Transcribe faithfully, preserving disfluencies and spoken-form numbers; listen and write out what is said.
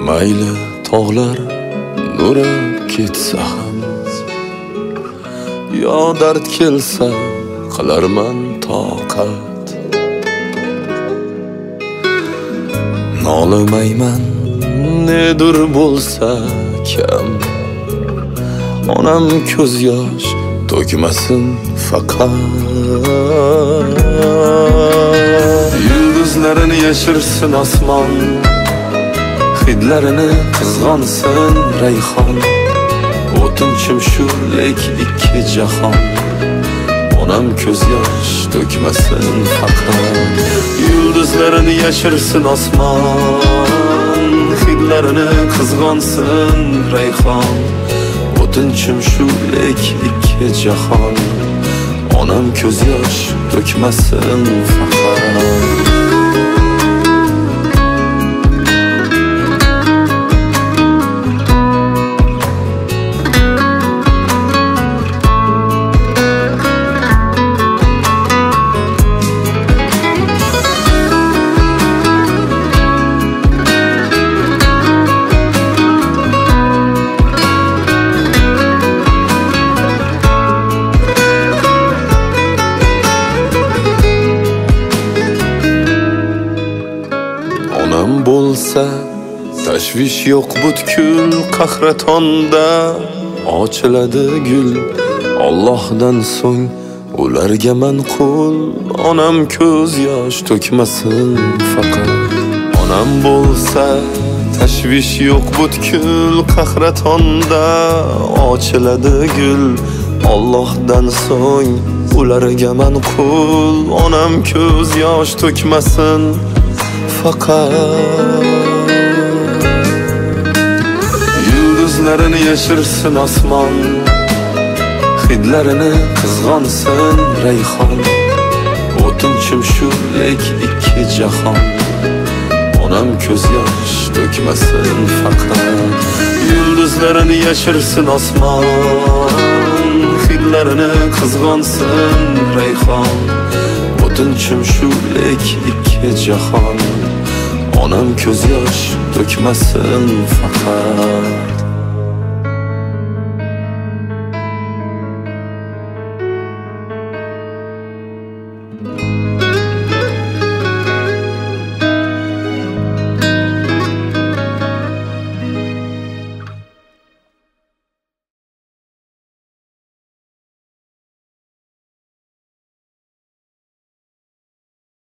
Mayli tog'lar nurib ketsa ham, yo dard kelsa qilarman toqat. Nolimayman nedir bo'lsa kam, onam ko'z yosh to'kmasin faqat. Yulduzlarini yashirsin osmon, hidlarini qizg'onsin rayhon. O'tinchim shu lek ikki jahon, onam ko'z yosh to'kmasin faqat. Yulduzlarini yashirsin osmon, hidlarini qizg'onsin rayhon. O'tinchim shu lek ikki jahon, onam ko'z yosh to'kmasin faqat. Onam bo'lsa tashvish yo'q butkul qahratonda, ochiladi gul Allohdan so'ng ularga manqul. Onam ko'z yosh to'kmasin faqat. Onam bo'lsa tashvish yo'q butkul qahratonda, ochiladi gul Allohdan so'ng ularga manqul. Onam ko'z yosh to'kmasin faqat. Yulduzlarini yashirsin osmon, hidlarini qizg'onsin rayhon. O'tinchim shu lek ikki jahon, onam ko'z yosh to'kmasin faqat. Yulduzlarini yashirsin osmon, hidlarini qizg'onsin rayhon. O'tinchim shu lek ikki jahon, onam ko'z yosh to'kmasin faqat.